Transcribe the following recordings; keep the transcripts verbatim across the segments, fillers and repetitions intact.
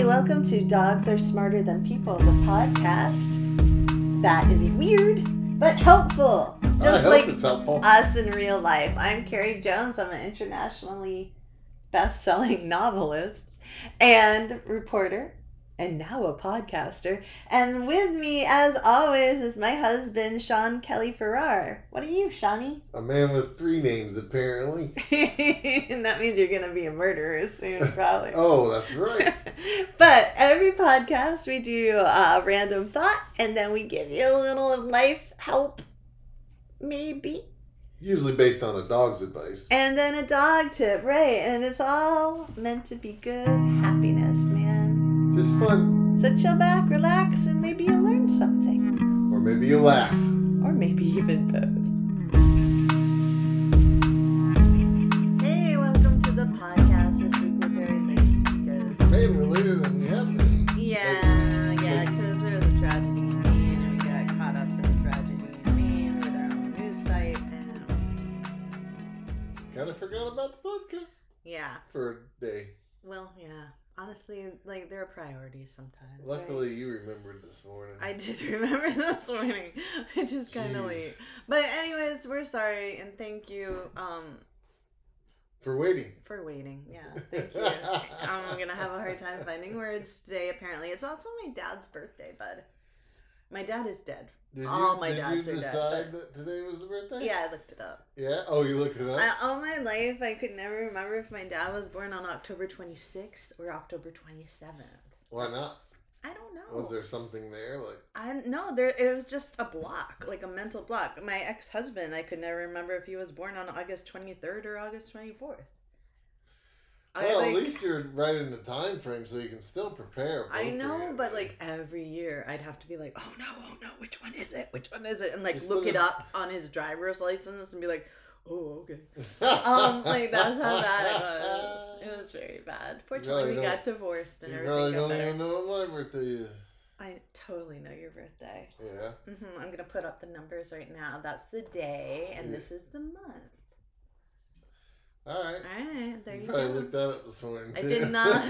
welcome to Dogs Are Smarter Than People, the podcast that is weird but helpful. Just I like hope it's helpful. us in real life. I'm Carrie Jones. I'm an internationally best-selling novelist and reporter, and now a podcaster. And with me, as always, is my husband, Sean Kelly Farrar. What are you, Shawnee? A man with three names, apparently. And that means you're going to be a murderer soon, probably. Oh, that's right. But every podcast, we do a random thought, and then we give you a little life help, maybe. Usually based on a dog's advice. And then a dog tip, right? And it's all meant to be good happiness, man. Just fun. So chill back, relax, and maybe you'll learn something. Or maybe you laugh. Or maybe even both. Hey, welcome to the podcast. This week we're very late because... Man, we're later than we have been. Yeah, like, yeah, like, because there was a tragedy in Maine, and we got caught up in the tragedy in Maine with our own news site, and we... Kind of forgot about the podcast. Yeah. For a day. Well, yeah. Honestly, like, there are priorities sometimes. Luckily, right? you remembered this morning. I did remember this morning, which is kind of late. But anyways, we're sorry, and thank you um, For waiting. for waiting. Yeah, thank you. I'm going to have a hard time finding words today, apparently. It's also my dad's birthday, bud. My dad is dead. Did you, All my did dads you are dead, decide but- that today was the birthday? Yeah, I looked it up. Yeah? Oh, you looked it up? I, all my life, I could never remember if my dad was born on October twenty-sixth or October twenty-seventh. Why not? I don't know. Was there something there? Like, I no, there it was just a block, like a mental block. My ex-husband, I could never remember if he was born on August twenty-third or August twenty-fourth. well, I, like, at least you're right in the time frame, so you can still prepare. I know, appropriately. but like every year, I'd have to be like, oh no, oh no, which one is it? Which one is it? And like Just look put it it- up on his driver's license and be like, oh okay. Um, like that's how bad it was. It was very bad. Fortunately, really we don't- got divorced and You everything probably got don't better. even know what my birthday is. I totally know your birthday. Yeah. hmm I'm gonna put up the numbers right now. That's the day, and Yeah. this is the month. All right. All right, there You you, probably go. looked that up this morning, I too. did not.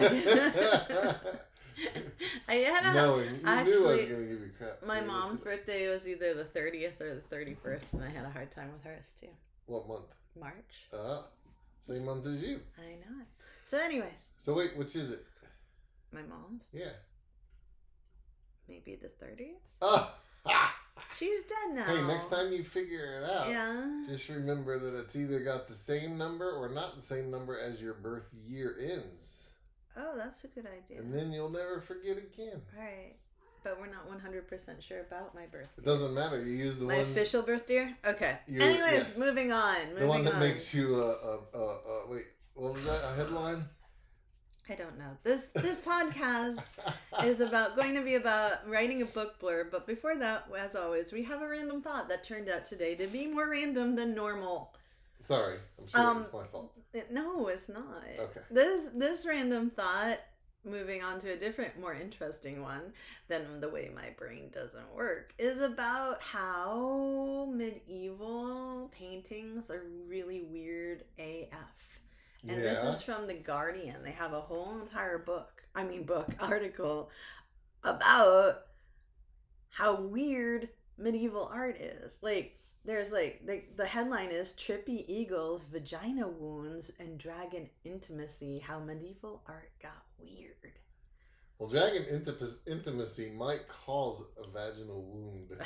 I had a, Knowing you knew I was actually, going to give you crap. my so you mom's looked it up. birthday was either the thirtieth or the thirty-first, and I had a hard time with hers too. What month? March. Uh, same month as you. I know it. So, anyways, So wait, which is it? my mom's Yeah. maybe the thirtieth. Oh. She's dead now. Hey, next time you figure it out, Yeah. just remember that it's either got the same number or not the same number as your birth year ends. Oh, that's a good idea. And then you'll never forget again. All right, but we're not one hundred percent sure about my birth. It doesn't matter. You use the My one. official birth year? Okay. Your- Anyways, yes. moving on. Moving the one that on. makes you, uh, uh, uh, uh, wait, what was that? A headline? I don't know. This this podcast is about going to be about writing a book blurb, but before that, as always, we have a random thought that turned out today to be more random than normal. Sorry, I'm sure Um, it's my fault. It, no, it's not. Okay. This this random thought, moving on to a different, more interesting one than the way my brain doesn't work, is about how medieval paintings are really weird A F. And yeah. this is from The Guardian. They have a whole entire book, I mean book, article about how weird medieval art is. Like, there's like, the, the headline is Trippy Eagles, Vagina Wounds, and Dragon Intimacy, How Medieval Art Got Weird. Well, dragon inti- intimacy might cause a vaginal wound.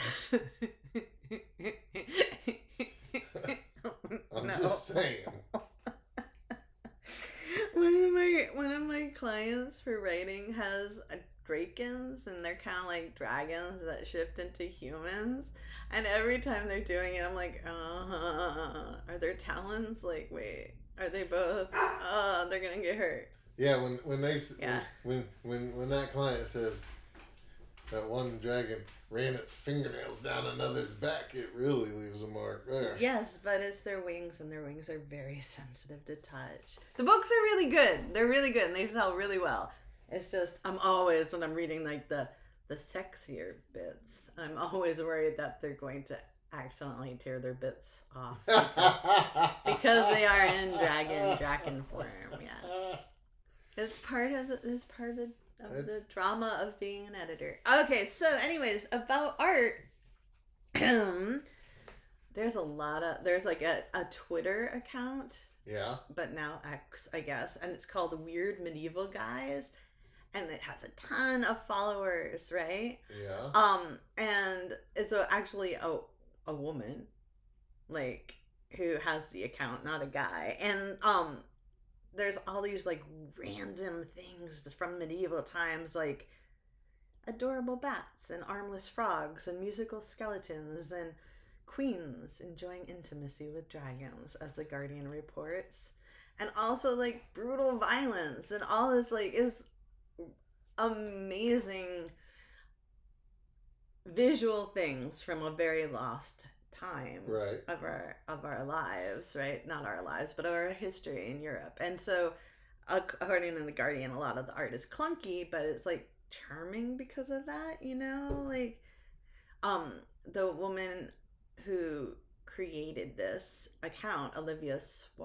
I'm No. just saying. One of my one of my clients for writing has a drakens, and they're kind of like dragons that shift into humans. And every time they're doing it, I'm like, uh, are their talons like? Wait, are they both? Oh, they're gonna get hurt. Yeah, when when they s Yeah. when when when that client says that one dragon ran its fingernails down another's back, it really leaves a mark there. Yes, but it's their wings, and their wings are very sensitive to touch. The books are really good. They're really good, and they sell really well. It's just, I'm always, when I'm reading like the the sexier bits, I'm always worried that they're going to accidentally tear their bits off because, because they are in dragon dragon form. Yeah, it's part of the, it's part of the Of It's- the drama of being an editor. Okay, so anyways, about art. There's a lot of there's like a, a Twitter account, Yeah. but now X, I guess, and it's called Weird Medieval Guys, and it has a ton of followers, right? Yeah. Um, and it's a, actually a a woman, like, who has the account, not a guy, and um, there's all these like random things from medieval times, like adorable bats and armless frogs and musical skeletons and queens enjoying intimacy with dragons, as the Guardian reports, and also like brutal violence and all this like is amazing visual things from a very lost time Right. of our of our lives, right? Not our lives, but our history in Europe. And so, according to the Guardian, a lot of the art is clunky, but it's like charming because of that, you know. Like, um, the woman who created this account, Olivia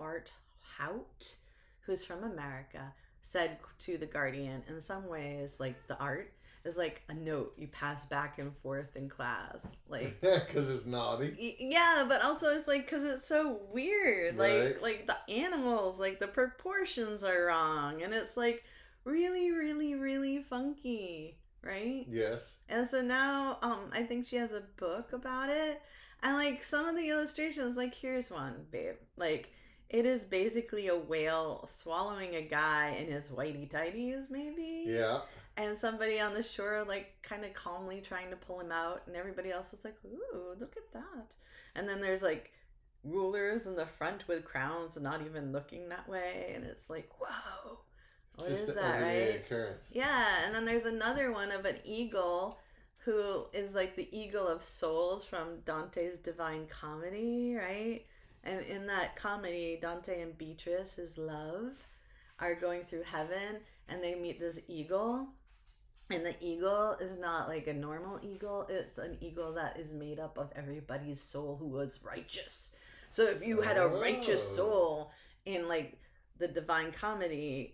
Swarthout, who's from America, said to the Guardian, in some ways, like the art is like a note you pass back and forth in class, like. Because it's naughty. Y- Yeah, but also it's like because it's so weird. Right. Like, like the animals, like the proportions are wrong, and it's like really, really, really funky, right? Yes. And so now, um, I think she has a book about it, and like some of the illustrations, like here's one, babe. Like it is basically a whale swallowing a guy in his whitey tighties, maybe. Yeah. And somebody on the shore, like, kind of calmly trying to pull him out. And everybody else is like, ooh, look at that. And then there's, like, rulers in the front with crowns not even looking that way. And it's like, whoa. It's What just is an that, everyday right? occurrence. Yeah. And then there's another one of an eagle who is, like, the eagle of souls from Dante's Divine Comedy, right? And in that comedy, Dante and Beatrice, his love, are going through heaven. And they meet this eagle. And the eagle is not like a normal eagle. It's an eagle that is made up of everybody's soul who was righteous. So if you had a righteous Oh. soul in like the Divine Comedy,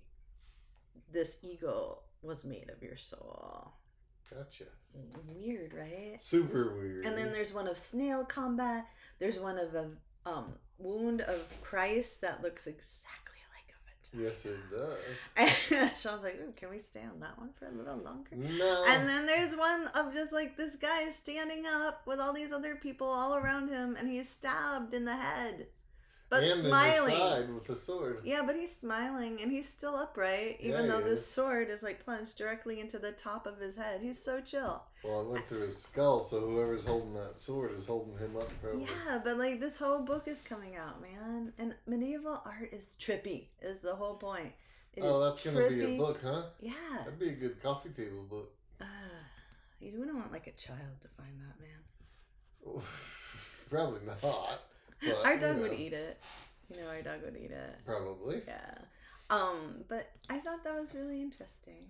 this eagle was made of your soul. Gotcha. Weird, right? Super weird. And then there's one of snail combat. There's one of a um, wound of Christ that looks exactly like a vagina. Yes, it does. And Sean's like, ooh, can we stay on that one for a little longer? No. And then there's one of just like this guy standing up with all these other people all around him, and he's stabbed in the head, but and smiling. In the side with the sword. Yeah, but he's smiling and he's still upright, even Yeah, though he this is. sword is like plunged directly into the top of his head. He's so chill. Well, it went through his skull, so whoever's holding that sword is holding him up, probably. Yeah, but like this whole book is coming out, man, and medieval art is trippy. Is the whole point. It oh, is that's gonna be trippy. a book, huh? Yeah. That'd be a good coffee table book. Uh, you wouldn't want like a child to find that, man. Probably not. But, Our you dog know, would eat it. You know, our dog would eat it. Probably. Yeah. Um, but I thought that was really interesting.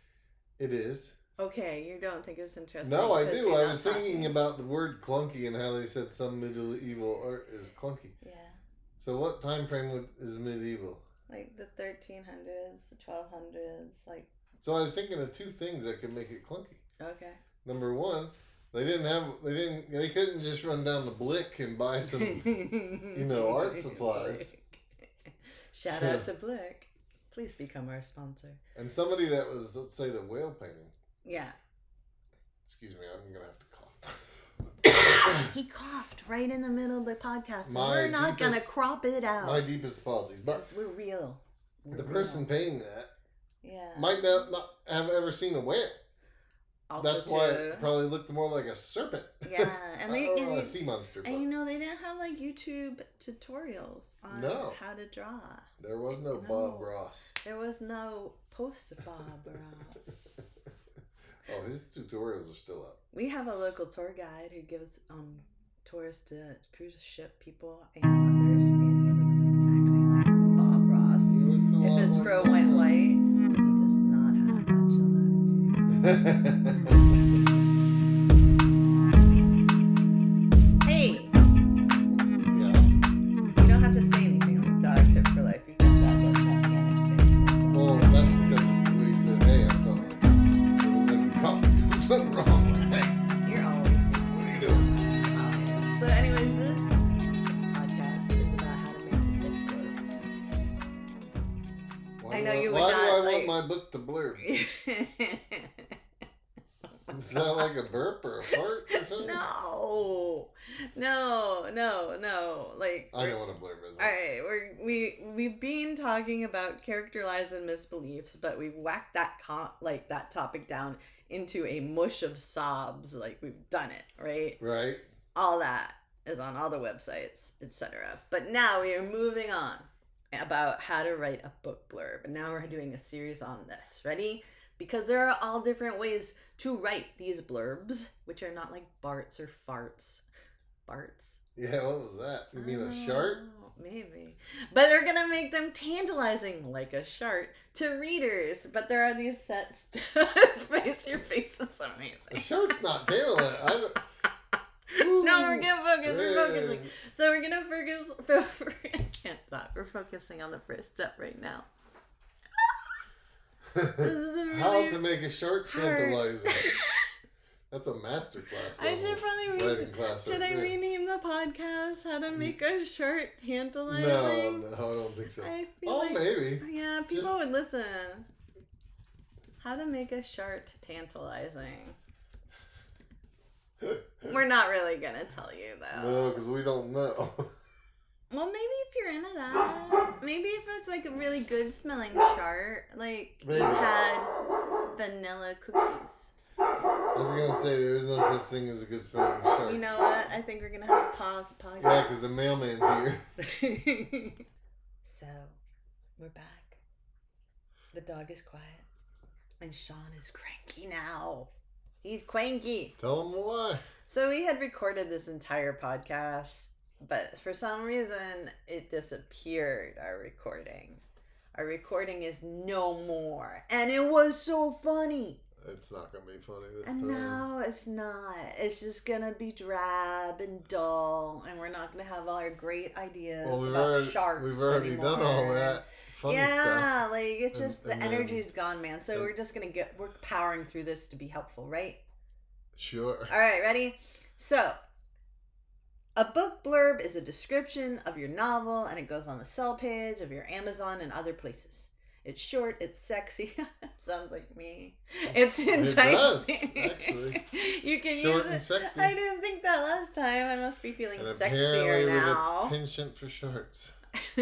It is. Okay, you don't think it's interesting? No, I because do. you're I not was thinking talking. about the word clunky and how they said some medieval art is clunky. Yeah, So what time frame would, is medieval? like the thirteen hundreds, the twelve hundreds, like. So I was thinking of two things that could make it clunky. Okay. Number one, they didn't have, they didn't, they couldn't just run down to Blick and buy some, you know, art supplies. Shout out to Blick. Please become our sponsor. And somebody that was, let's say, the whale painting. Yeah. Excuse me, I'm gonna have to cough. He coughed right in the middle of the podcast. And My we're not gonna deepest- crop it out. My deepest apologies, but Because we're real. We're the real. person painting that Yeah. might not, not have ever seen a whale. Also That's why true. it probably looked more like a serpent. Yeah, and they or and, a you- sea monster. But and you know they didn't have like YouTube tutorials on No. how to draw. there was no No. Bob Ross. There was no post Bob Ross. Oh, his tutorials are still up. We have a local tour guide who gives um tours to cruise ship people and others, and he looks exactly like Bob Ross. He looks a lot If his like fro Bob went Ross. white, he does not have that chill attitude. Hey, Yeah. you don't have to say anything like dog tip for life. You got that look, that panic face. Well, that's because we said, hey, I'm going. know you would Why not. do I like... want my book to blurb? Is that like a burp or a fart or something? No, no, no, no. Like I know what a blurb is. All right, we're we we've been talking about character lies and misbeliefs, but we've whacked that con- like that topic down into a mush of sobs. Like we've done it, right? Right. All that is on all the websites, et cetera. But now we are moving on about how to write a book blurb, and now we're doing a series on this. Ready? Because there are all different ways to write these blurbs, which are not like Barts or farts. Barts? Yeah, what was that? You mean a shart? Oh, maybe. But they're going to make them tantalizing like a shart to readers. But there are these sets to face. Your face is amazing. A shart's not tantalizing. I don't... No, we're gonna focus. We're focusing. So we're gonna focus. I can't talk. We're focusing on the first step right now. Really How to make a shart tantalizing. That's a master class. I should probably writing re- class. Should right I there. rename the podcast "How to Make a Shart Tantalizing"? No, no, I don't think so. I feel oh, like, maybe. Yeah, people Just... would listen. How to make a shart tantalizing. We're not really gonna tell you though. No, because we don't know. Well, maybe if you're into that, maybe if it's like a really good smelling shart, like Maybe. you had vanilla cookies. I was gonna say there is no such thing as a good smelling shart. You know what? I think we're gonna have to pause the podcast. Yeah, because the mailman's here. So, we're back. The dog is quiet, and Sean is cranky now. He's cranky. Tell them why. So we had recorded this entire podcast, but for some reason it disappeared, our recording. Our recording is no more. And it was so funny. It's not going to be funny this And time. no, it's not. It's just going to be drab and dull, and we're not going to have all our great ideas well, we've about already, sharks We've already anymore. done all that funny yeah, stuff. like it's just And- the and energy's then- gone, man. So and- we're just going to get, we're powering through this to be helpful, right? Sure. All right, ready? So, a book blurb is a description of your novel, and it goes on the sell page of your Amazon and other places. It's short, it's sexy. Sounds like me. It's enticing. It does, actually. You can Short use it. and sexy. I didn't think that last time. I must be feeling And sexier apparently now. with a penchant for sharks.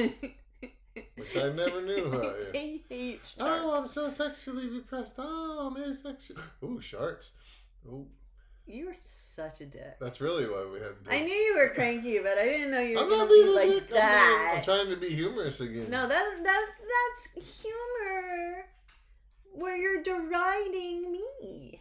Which I never knew about you. I hate sharks. Oh, I'm so sexually repressed. Oh, I'm asexual. Ooh, sharks. Ooh. You were such a dick. That's really why we had. I knew you were cranky, but I didn't know you were I'm going not to be being like like that. I'm trying to be humorous again. No, that, that's that's humor. Where you're deriding me.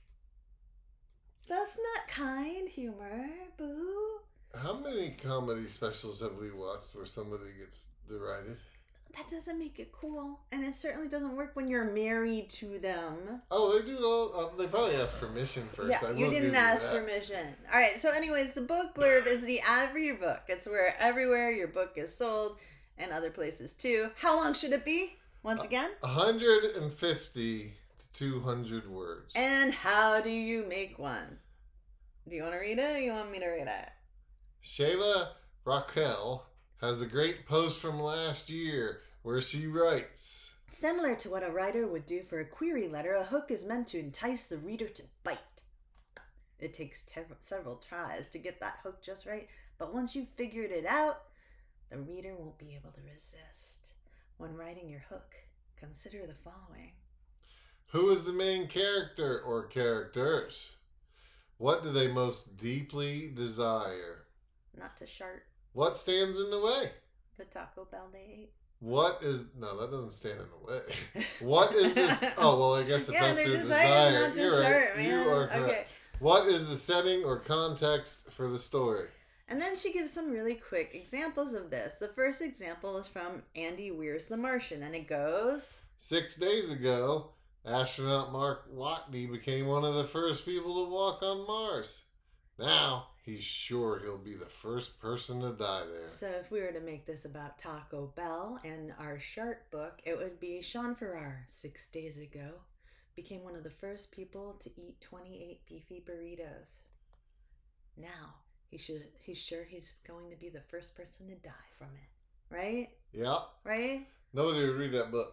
That's not kind humor, boo. How many comedy specials have we watched where somebody gets derided? That doesn't make it cool, and it certainly doesn't work when you're married to them. Oh, they do it all. Uh, they probably ask permission first. Yeah, I you will didn't give you ask that. permission. All right, so anyways, the book blurb is the ad for your book. It's where everywhere your book is sold, and other places too. How long should it be? Once again? one hundred fifty to two hundred words. And how do you make one? Do you want to read it or you want me to read it? Shayla Raquel has a great post from last year where she writes, Similar to what a writer would do for a query letter, a hook is meant to entice the reader to bite. It takes te- several tries to get that hook just right, but once you've figured it out, the reader won't be able to resist. When writing your hook, consider the following. who is the main character or characters? What do they most deeply desire? Not to shart What stands in the way? the Taco Bell they ate. What is... No, that doesn't stand in the way. What is this... Oh, well, I guess if yeah, that's they're your deciding desire. not to You're shart, right. man. You are correct. Okay. What is the setting or context for the story? And then she gives some really quick examples of this. The first example is from Andy Weir's The Martian, and it goes... Six days ago, astronaut Mark Watney became one of the first people to walk on Mars. Now, he's sure he'll be the first person to die there. So if we were to make this about Taco Bell and our shart book, it would be Sean Farrar, six days ago, became one of the first people to eat twenty-eight beefy burritos. Now, he should he's sure he's going to be the first person to die from it. Right? Yeah. Right? Nobody would read that book.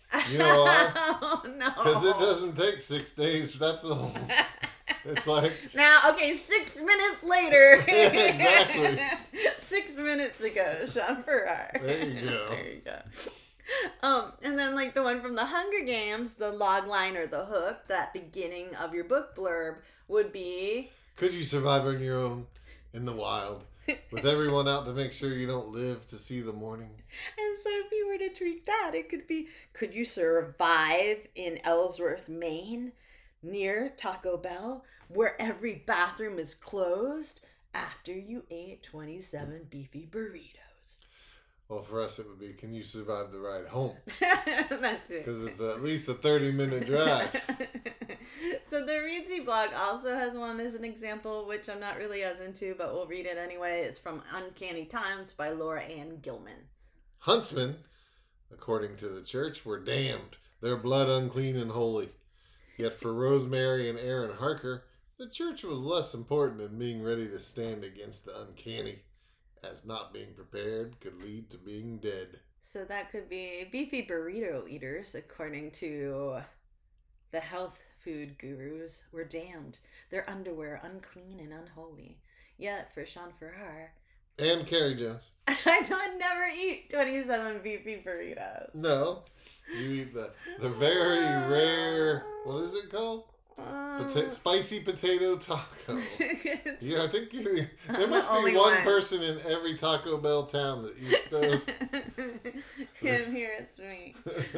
You know why? Oh, no. Because it doesn't take six days. That's the whole... It's like... Now, okay, six minutes later. Yeah, exactly. Six minutes ago, Sean Farrar. There you go. There you go. Um, and then like the one from the Hunger Games, the log line or the hook, that beginning of your book blurb would be... Could you survive on your own in the wild with everyone out to make sure you don't live to see the morning? And so if you were to tweak that, it could be, could you survive in Ellsworth, Maine, near Taco Bell, where every bathroom is closed after you ate twenty-seven beefy burritos? Well, for us, it would be, can you survive the ride home? That's it. Because it's at least a thirty-minute drive. So the Reedsy blog also has one as an example, which I'm not really as into, but we'll read it anyway. It's from Uncanny Times by Laura Ann Gilman. Huntsmen, according to the church, were damned, their blood unclean and holy. Yet for Rosemary and Aaron Harker, the church was less important than being ready to stand against the uncanny, as not being prepared could lead to being dead. So that could be beefy burrito eaters, according to the health food gurus, were damned, their underwear unclean and unholy. Yet for Sean Farrar... And Carrie Jones. I don't never eat twenty-seven beefy burritos. No. You eat the, the very rare, what is it called? Uh, Pota- spicy potato taco. Yeah, I think you, there I'm must the be only one one. person in every Taco Bell town that eats those. And here it's me.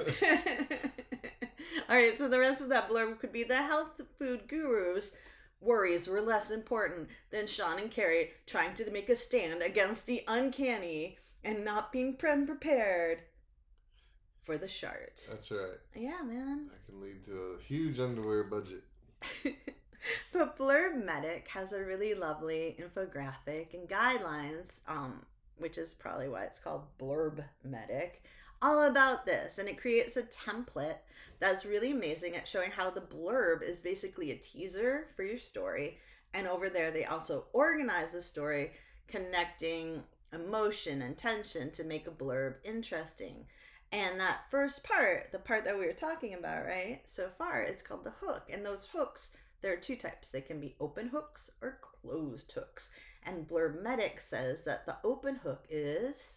Alright, so the rest of that blurb could be the health food gurus' worries were less important than Sean and Carrie trying to make a stand against the uncanny and not being pre- prepared for the shart. That's right. Yeah, man. That can lead to a huge underwear budget. But Blurb Medic has a really lovely infographic and guidelines, um, which is probably why it's called Blurb Medic, all about this. And it creates a template that's really amazing at showing how the blurb is basically a teaser for your story. And over there, they also organize the story, connecting emotion and tension to make a blurb interesting. And that first part, the part that we were talking about, right, so far, it's called the hook. And those hooks, there are two types. They can be open hooks or closed hooks. And Blurb Medic says that the open hook is...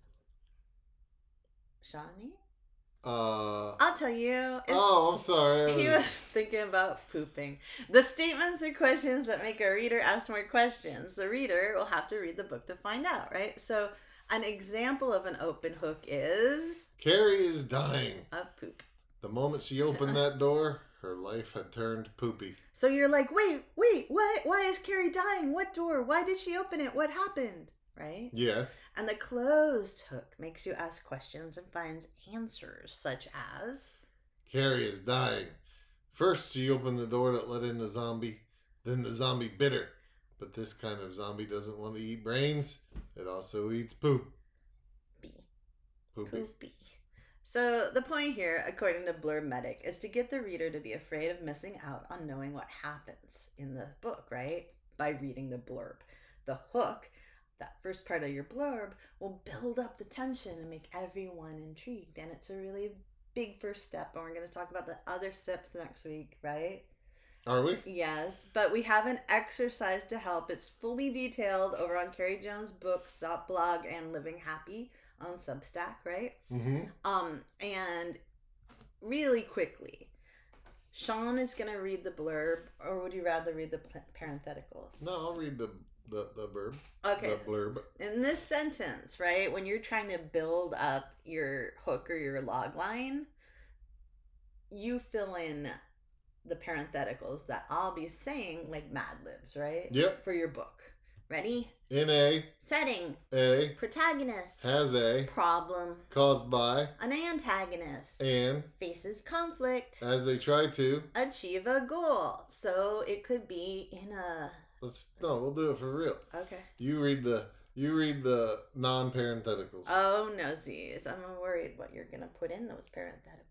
Shawnee? Uh, I'll tell you. It's... oh, I'm sorry. I He was- was thinking about pooping. The statements are questions that make a reader ask more questions. The reader will have to read the book to find out, right? So an example of an open hook is... Carrie is dying. Of poop. The moment she opened that door, her life had turned poopy. So you're like, wait, wait, what? Why is Carrie dying? What door? Why did she open it? What happened? Right? Yes. And the closed hook makes you ask questions and finds answers, such as... Carrie is dying. First, she opened the door that let in the zombie. Then the zombie bit her. But this kind of zombie doesn't want to eat brains. It also eats poop. B. Poopy. Poopy. So the point here, according to Blurb Medic, is to get the reader to be afraid of missing out on knowing what happens in the book, right? By reading the blurb. The hook, that first part of your blurb, will build up the tension and make everyone intrigued. And it's a really big first step. And we're going to talk about the other steps next week, right? Are we? Yes, but we have an exercise to help. It's fully detailed over on Carrie Jones Books dot blog and Living Happy on Substack, right? Mm-hmm. Um, and really quickly, Sean is going to read the blurb, or would you rather read the p- parentheticals? No, I'll read the the, the blurb. Okay. The blurb. In this sentence, right, when you're trying to build up your hook or your log line, you fill in the parentheticals that I'll be saying, like Mad Libs, right? Yep. For your book. Ready? In a, Setting. a, Protagonist. has a, Problem. caused by, An antagonist. and, Faces conflict. as they try to. Achieve a goal. So it could be in a... Let's, no, we'll do it for real. Okay. You read the, you read the non-parentheticals. Oh, no, Z's. I'm worried what you're going to put in those parentheticals.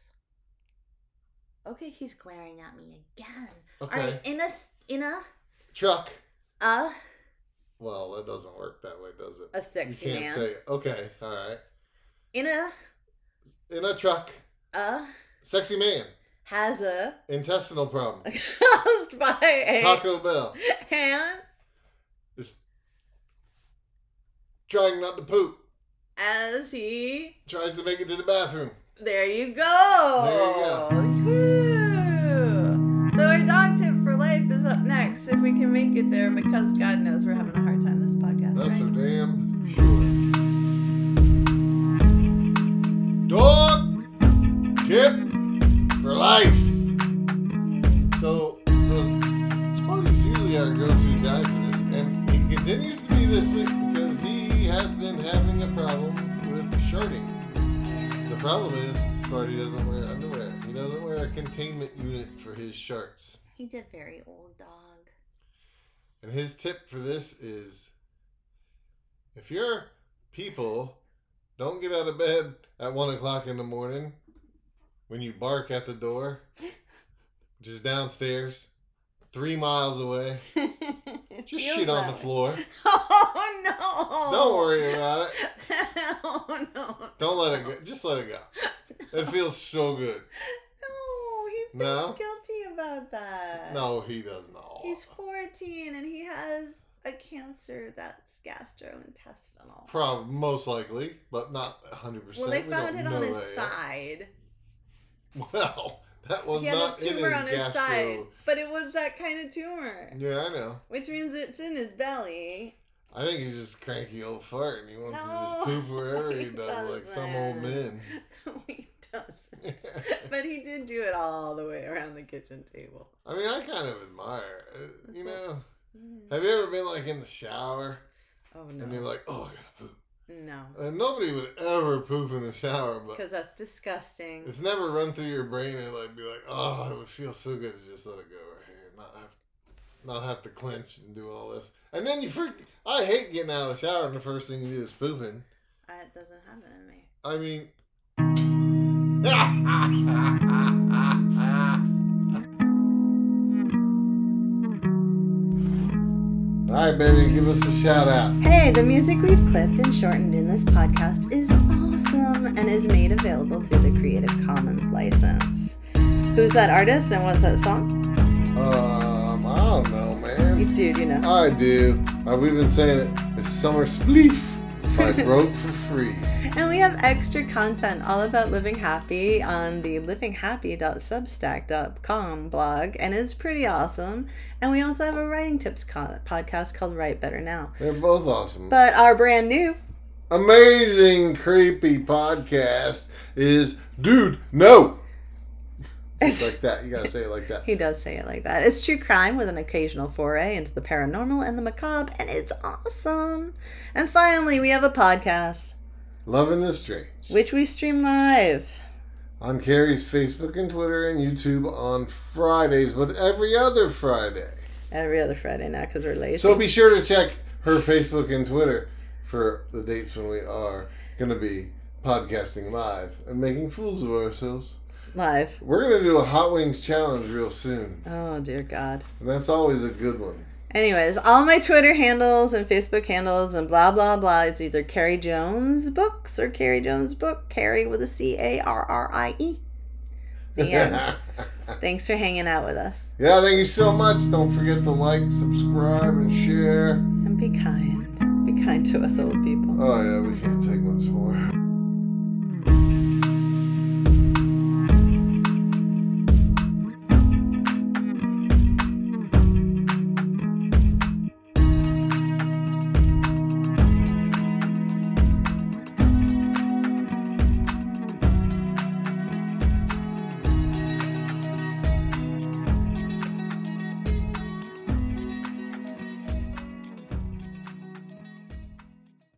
Okay, he's glaring at me again. Okay. All right, in a... In a... Truck. A... Well, that doesn't work that way, does it? A sexy You can't man. say, okay, all right. In a... In a truck. A sexy man. Has a Intestinal problem. caused by a Taco Bell. hand Is trying not to poop. as he. Tries to make it to the bathroom. There you go. There you go. Woo. So our dog tip for life is up next. If we can make it there, because God knows we're having a hard time this podcast. That's right? for damn sure. Dog tip for life. So, so Sparty's usually our go-to guy for this, and he continues to be this week because he has been having a problem with sharding. The problem is Sparty doesn't wear underwear. He doesn't wear a containment unit for his sharts. He's a very old dog. And his tip for this is, if your people don't get out of bed at one o'clock in the morning when you bark at the door, which is downstairs, three miles away, just shit on the floor. Oh no! Don't worry about it. Oh no! Don't let it go. Just let it go. It feels so good. No, he feels No? guilty about that. No, he does not. He's fourteen and he has a cancer that's gastrointestinal. Prob most likely, but not one hundred percent. Well, they We found don't it on know his that yet. side. Well, that was He had not a in tumor his on his gastro. side, but it was that kind of tumor, Yeah, I know. which means it's in his belly. I think he's just a cranky old fart and he wants to No, just poop wherever he, he does, like some old men. No, he doesn't. But he did do it all the way around the kitchen table. I mean, I kind of admire it. You That's know, Mm. have you ever been like in the shower Oh no. and you're like, oh, I gotta poop? No. And nobody would ever poop in the shower, but Because that's disgusting. it's never run through your brain and like be like, oh, it would feel so good to just let it go right here, not have, not have to clench and do all this. And then you freak. I hate getting out of the shower and the first thing you do is pooping. Uh, it doesn't happen to me. I mean. All right, baby, give us a shout out. Hey, the music we've clipped and shortened in this podcast is awesome and is made available through the Creative Commons license. Who's that artist and what's that song? Um, I don't know, man. You dude, you know. I do. Uh, we've been saying it. It's Summer Spleef by Broke for Free. And we have extra content all about living happy on the living happy dot substack dot com blog, and it's pretty awesome. And we also have a writing tips con- podcast called Write Better Now. They're both awesome. But our brand new, amazing, creepy podcast is Dude, No! Just like that. You gotta say it like that. He does say it like that. It's true crime with an occasional foray into the paranormal and the macabre, and it's awesome. And finally, we have a podcast, Loving the Strange, which we stream live on Carrie's Facebook and Twitter and YouTube on Fridays, but every other Friday. every other Friday now because we're lazy. So be sure to check her Facebook and Twitter for the dates when we are going to be podcasting live and making fools of ourselves. Live. We're going to do a Hot Wings challenge real soon. Oh, dear God. And that's always a good one. Anyways, all my Twitter handles and Facebook handles and blah, blah, blah. It's either Carrie Jones Books or Carrie Jones Book. Carrie with a C A R R I E. The end. Thanks for hanging out with us. Yeah, thank you so much. Don't forget to like, subscribe, and share. And be kind. Be kind to us old people. Oh, yeah, we can't take much more.